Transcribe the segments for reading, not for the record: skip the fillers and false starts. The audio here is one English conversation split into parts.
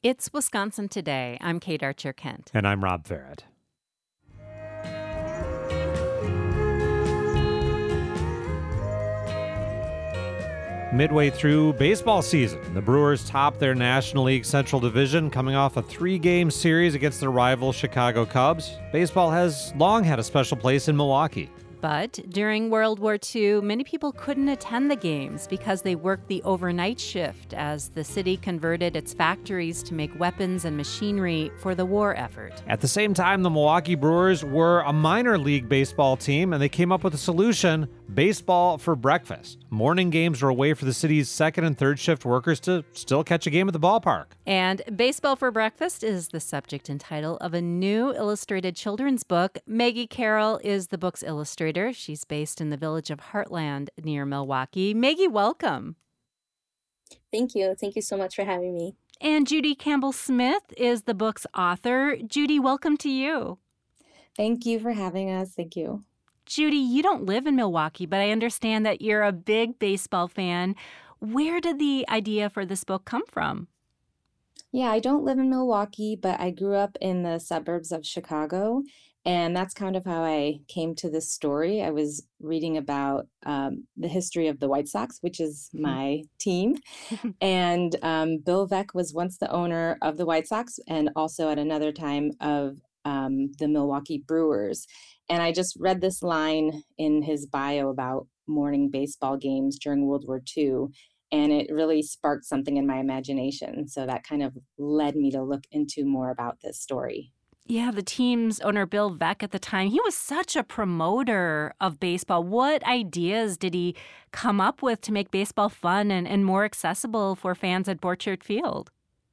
It's Wisconsin Today. I'm Kate Archer-Kent. And I'm Rob Farrett. Midway through baseball season, the Brewers top their National League Central Division, coming off a 3-game series against their rival Chicago Cubs. Baseball has long had a special place in Milwaukee. But during World War II, many people couldn't attend the games because they worked the overnight shift as the city converted its factories to make weapons and machinery for the war effort. At the same time, the Milwaukee Brewers were a minor league baseball team, and they came up with a solution: baseball for breakfast. Morning games were a way for the city's second and third shift workers to still catch a game at the ballpark. And Baseball for Breakfast is the subject and title of a new illustrated children's book. Maggie Carroll is the book's illustrator. She's based in the village of Heartland near Milwaukee. Maggie, welcome. Thank you. Thank you so much for having me. And Judy Campbell-Smith is the book's author. Judy, welcome to you. Thank you for having us. Thank you. Judy, you don't live in Milwaukee, but I understand that you're a big baseball fan. Where did the idea for this book come from? Yeah, I don't live in Milwaukee, but I grew up in the suburbs of Chicago. And that's kind of how I came to this story. I was reading about the history of the White Sox, which is my team. And Bill Veeck was once the owner of the White Sox and also at another time of the Milwaukee Brewers. And I just read this line in his bio about morning baseball games during World War II. And it really sparked something in my imagination. So that kind of led me to look into more about this story. Yeah, the team's owner, Bill Veeck, at the time, he was such a promoter of baseball. What ideas did he come up with to make baseball fun and more accessible for fans at Borchert Field?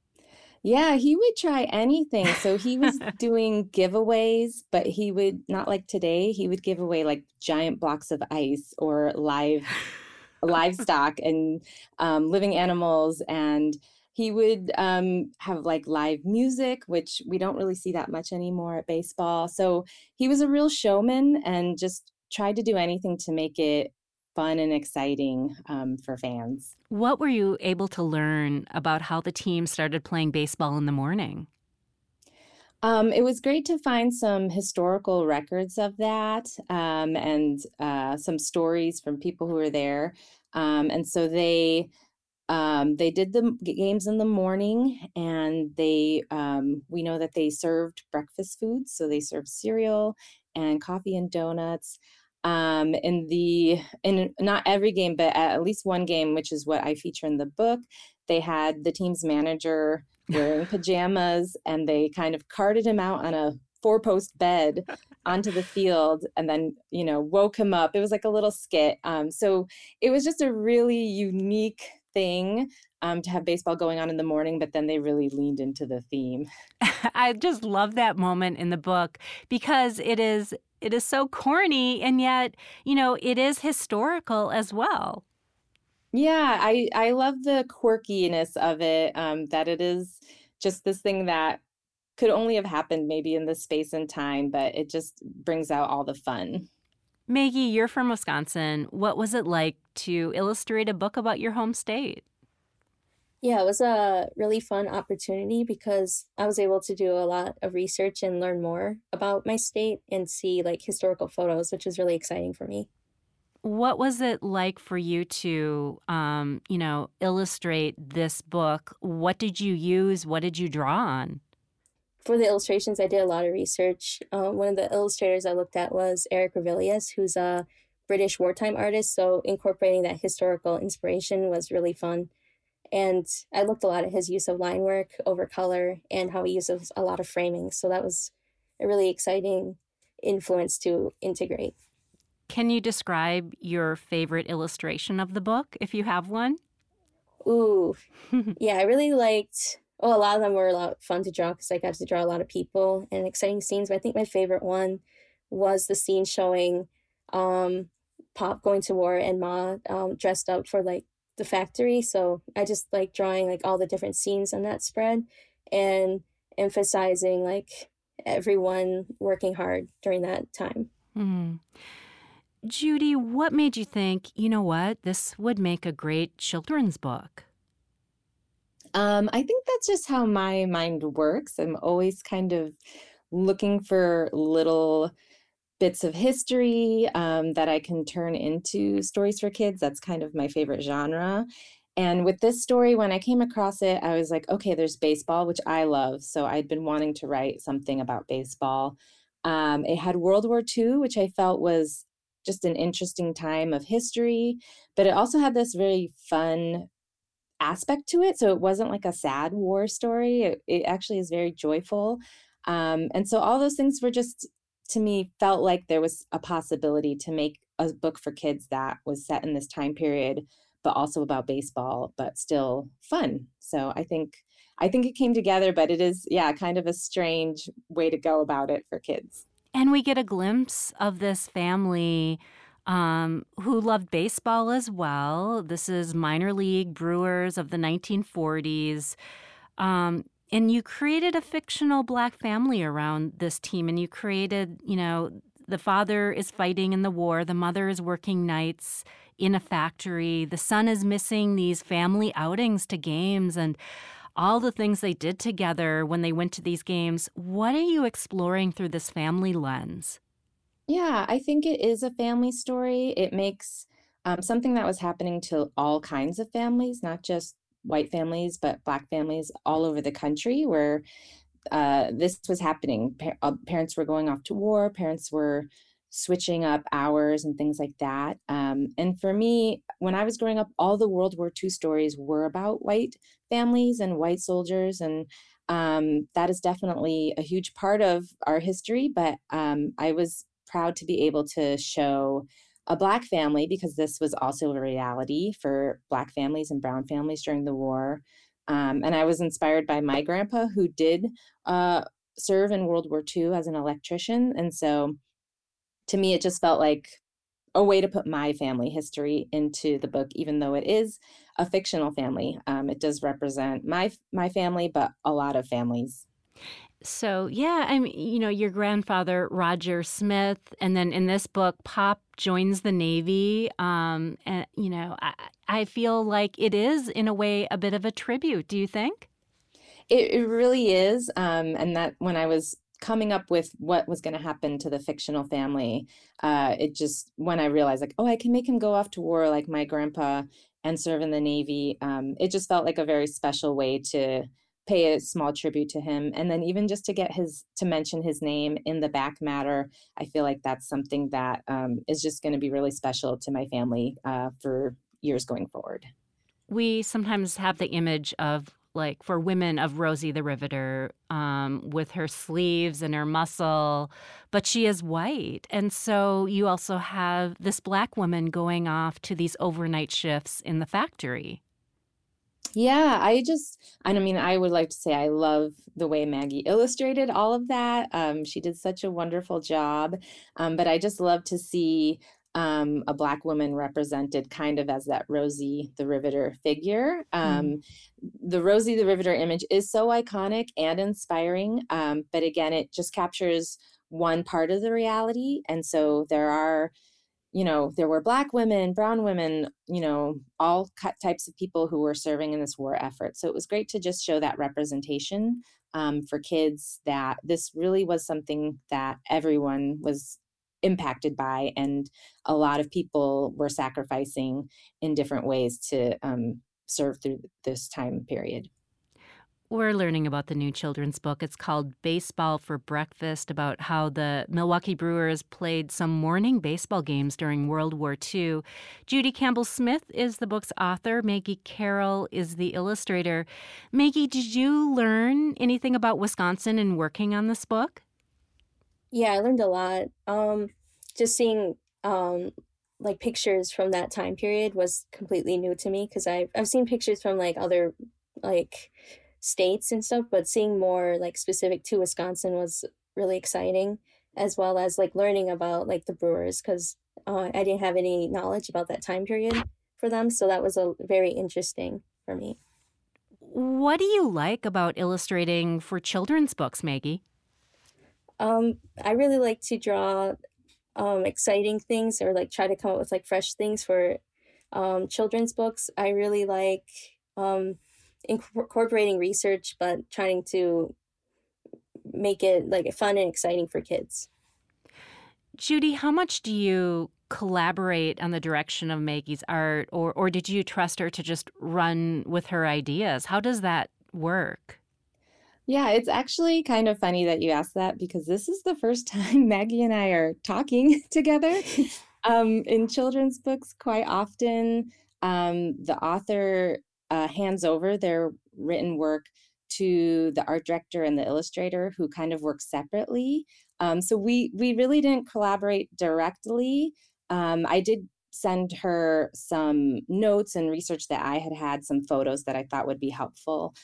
Yeah, he would try anything. So he was doing giveaways, but he would, not like today, he would give away like giant blocks of ice or livestock and living animals. And he would have like live music, which we don't really see that much anymore at baseball. So he was a real showman and just tried to do anything to make it fun and exciting for fans. What were you able to learn about how the team started playing baseball in the morning? It was great to find some historical records of that and some stories from people who were there. And so they did the games in the morning, and we know that they served breakfast foods. So they served cereal and coffee and donuts. In not every game, but at least one game, which is what I feature in the book, they had the team's manager wearing pajamas, and they kind of carted him out on a 4-post bed onto the field and then, woke him up. It was like a little skit. So it was just a really unique thing to have baseball going on in the morning, but then they really leaned into the theme. I just love that moment in the book because it is so corny, and yet, it is historical as well. Yeah, I love the quirkiness of it, that it is just this thing that could only have happened maybe in this space and time, but it just brings out all the fun. Maggie, you're from Wisconsin. What was it like to illustrate a book about your home state? Yeah, it was a really fun opportunity because I was able to do a lot of research and learn more about my state and see like historical photos, which was really exciting for me. What was it like for you to, illustrate this book? What did you use? What did you draw on? For the illustrations, I did a lot of research. One of the illustrators I looked at was Eric Ravilius, who's a British wartime artist. So incorporating that historical inspiration was really fun. And I looked a lot at his use of line work over color and how he uses a lot of framing. So that was a really exciting influence to integrate. Can you describe your favorite illustration of the book, if you have one? Ooh, yeah, I really liked... Well, a lot of them were a lot of fun to draw because I got to draw a lot of people and exciting scenes. But I think my favorite one was the scene showing Pop going to war and Ma dressed up for like the factory. So I just like drawing like all the different scenes on that spread and emphasizing like everyone working hard during that time. Mm. Judy, what made you think, this would make a great children's book? I think that's just how my mind works. I'm always kind of looking for little bits of history that I can turn into stories for kids. That's kind of my favorite genre. And with this story, when I came across it, I was like, okay, there's baseball, which I love. So I'd been wanting to write something about baseball. It had World War II, which I felt was just an interesting time of history, but it also had this very fun aspect to it. So it wasn't like a sad war story. It actually is very joyful. And so all those things were just, to me, felt like there was a possibility to make a book for kids that was set in this time period, but also about baseball, but still fun. So I think it came together, but it is, yeah, kind of a strange way to go about it for kids. And we get a glimpse of this family who loved baseball as well. This is minor league Brewers of the 1940s. And you created a fictional Black family around this team. And you created, the father is fighting in the war. The mother is working nights in a factory. The son is missing these family outings to games and all the things they did together when they went to these games. What are you exploring through this family lens? Yeah, I think it is a family story. It makes something that was happening to all kinds of families, not just white families, but Black families all over the country where this was happening. Parents were going off to war, parents were switching up hours and things like that. And for me, when I was growing up, all the World War II stories were about white families and white soldiers. And that is definitely a huge part of our history. But I was proud to be able to show a Black family because this was also a reality for Black families and brown families during the war. And I was inspired by my grandpa who did serve in World War II as an electrician. And so to me, it just felt like a way to put my family history into the book, even though it is a fictional family. It does represent my family, but a lot of families. So, yeah, I mean, your grandfather, Roger Smith, and then in this book, Pop joins the Navy. And, I feel like it is, in a way, a bit of a tribute. Do you think? It really is. And that when I was coming up with what was going to happen to the fictional family, when I realized like, oh, I can make him go off to war like my grandpa and serve in the Navy. It just felt like a very special way to pay a small tribute to him. And then even just to mention his name in the back matter, I feel like that's something that is just going to be really special to my family for years going forward. We sometimes have the image of, like, for women, of Rosie the Riveter with her sleeves and her muscle, but she is white. And so you also have this Black woman going off to these overnight shifts in the factory. Yeah, I would like to say I love the way Maggie illustrated all of that. She did such a wonderful job. But I just love to see a Black woman represented kind of as that Rosie the Riveter figure. The Rosie the Riveter image is so iconic and inspiring. But again, it just captures one part of the reality. And so there were Black women, brown women, all types of people who were serving in this war effort. So it was great to just show that representation for kids, that this really was something that everyone was impacted by, and a lot of people were sacrificing in different ways to serve through this time period. We're learning about the new children's book. It's called Baseball for Breakfast, about how the Milwaukee Brewers played some morning baseball games during World War II. Judy Campbell Smith is the book's author. Maggie Carroll is the illustrator. Maggie, did you learn anything about Wisconsin in working on this book? Yeah, I learned a lot. Just seeing like pictures from that time period was completely new to me because I've seen pictures from like other like states and stuff, but seeing more like specific to Wisconsin was really exciting, as well as like learning about like the Brewers because I didn't have any knowledge about that time period for them, so that was very interesting for me. What do you like about illustrating for children's books, Maggie? I really like to draw exciting things or like try to come up with like fresh things for children's books. I really like incorporating research, but trying to make it like fun and exciting for kids. Judy, how much do you collaborate on the direction of Maggie's art, or did you trust her to just run with her ideas? How does that work? Yeah, it's actually kind of funny that you asked that because this is the first time Maggie and I are talking together. In children's books, quite often, the author hands over their written work to the art director and the illustrator, who kind of work separately. So we really didn't collaborate directly. I did send her some notes and research that I had some photos that I thought would be helpful.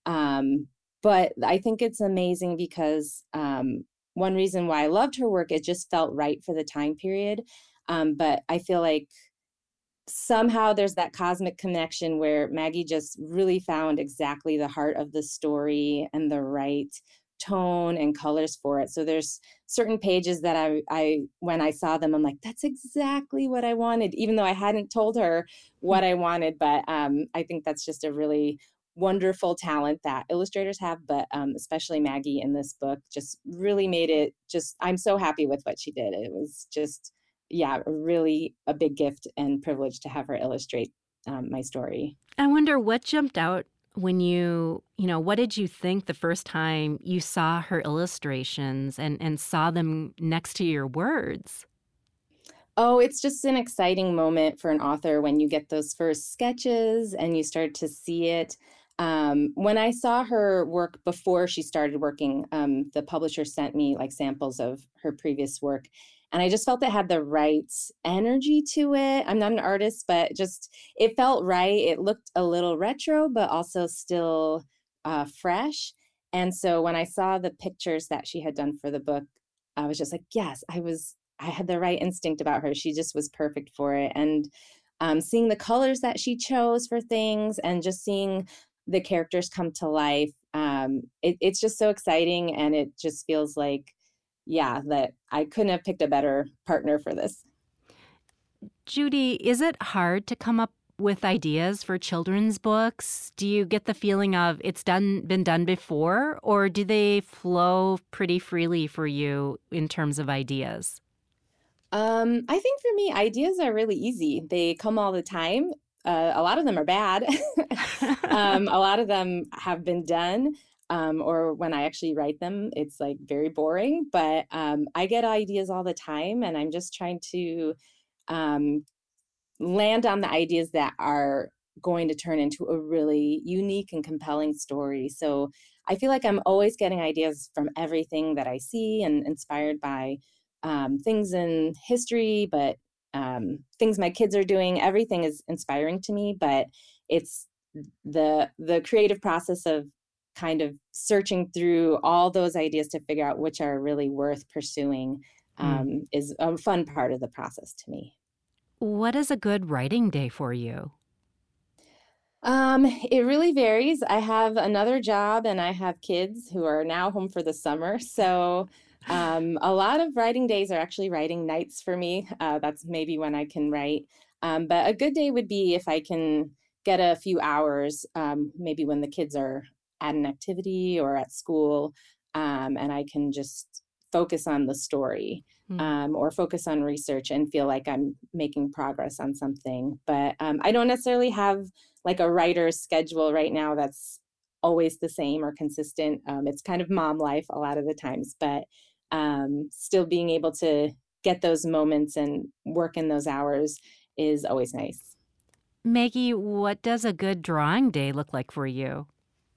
But I think it's amazing because one reason why I loved her work, it just felt right for the time period. But I feel like somehow there's that cosmic connection where Maggie just really found exactly the heart of the story and the right tone and colors for it. So there's certain pages that I when I saw them, I'm like, that's exactly what I wanted, even though I hadn't told her what I wanted. But I think that's just a really wonderful talent that illustrators have, but especially Maggie in this book just really made it I'm so happy with what she did. It was just, yeah, really a big gift and privilege to have her illustrate my story. I wonder what jumped out when what did you think the first time you saw her illustrations and saw them next to your words? Oh, it's just an exciting moment for an author when you get those first sketches and you start to see it. When I saw her work before she started working, the publisher sent me like samples of her previous work. And I just felt it had the right energy to it. I'm not an artist, but just it felt right. It looked a little retro, but also still fresh. And so when I saw the pictures that she had done for the book, I was just like, yes, I had the right instinct about her. She just was perfect for it. And seeing the colors that she chose for things and just seeing the characters come to life, it's just so exciting. And it just feels like, yeah, that I couldn't have picked a better partner for this. Judy, is it hard to come up with ideas for children's books? Do you get the feeling of it's been done before, or do they flow pretty freely for you in terms of ideas? I think for me, ideas are really easy. They come all the time. A lot of them are bad. A lot of them have been done. Or when I actually write them, it's like very boring, but I get ideas all the time, and I'm just trying to land on the ideas that are going to turn into a really unique and compelling story. So I feel like I'm always getting ideas from everything that I see and inspired by things in history, but things my kids are doing. Everything is inspiring to me, but it's the creative process of kind of searching through all those ideas to figure out which are really worth pursuing is a fun part of the process to me. What is a good writing day for you? It really varies. I have another job and I have kids who are now home for the summer. So a lot of writing days are actually writing nights for me. That's maybe when I can write. But a good day would be if I can get a few hours, maybe when the kids are at an activity or at school, and I can just focus on the story or focus on research and feel like I'm making progress on something. But I don't necessarily have like a writer's schedule right now that's always the same or consistent. It's kind of mom life a lot of the times, but still being able to get those moments and work in those hours is always nice. Maggie, what does a good drawing day look like for you?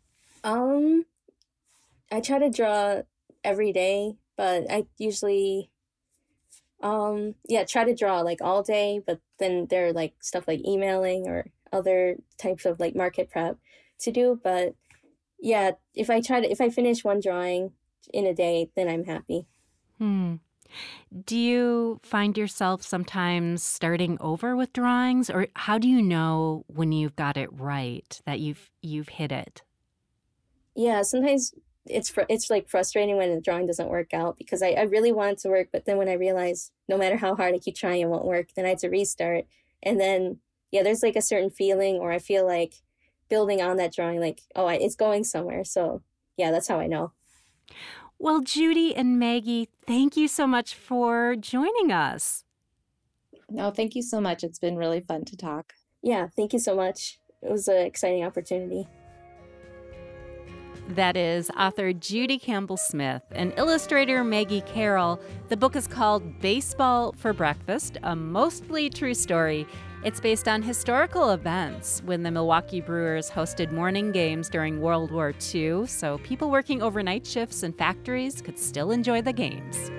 I try to draw every day, but I usually try to draw like all day, but then there are like stuff like emailing or other types of like market prep to do. But yeah, if I finish one drawing in a day, then I'm happy. Do you find yourself sometimes starting over with drawings, or how do you know when you've got it right, that you've hit it? Yeah, sometimes it's like frustrating when the drawing doesn't work out because I really want it to work, but then when I realize no matter how hard I keep trying, it won't work, then I have to restart. And then, yeah, there's like a certain feeling, or I feel like building on that drawing, like, oh, it's going somewhere. So yeah, that's how I know. Well, Judy and Maggie, thank you so much for joining us. No, thank you so much. It's been really fun to talk. Yeah, thank you so much. It was an exciting opportunity. That is author Judy Campbell Smith and illustrator Maggie Carroll. The book is called Baseball for Breakfast, a mostly true story. It's based on historical events when the Milwaukee Brewers hosted morning games during World War II, so people working overnight shifts in factories could still enjoy the games.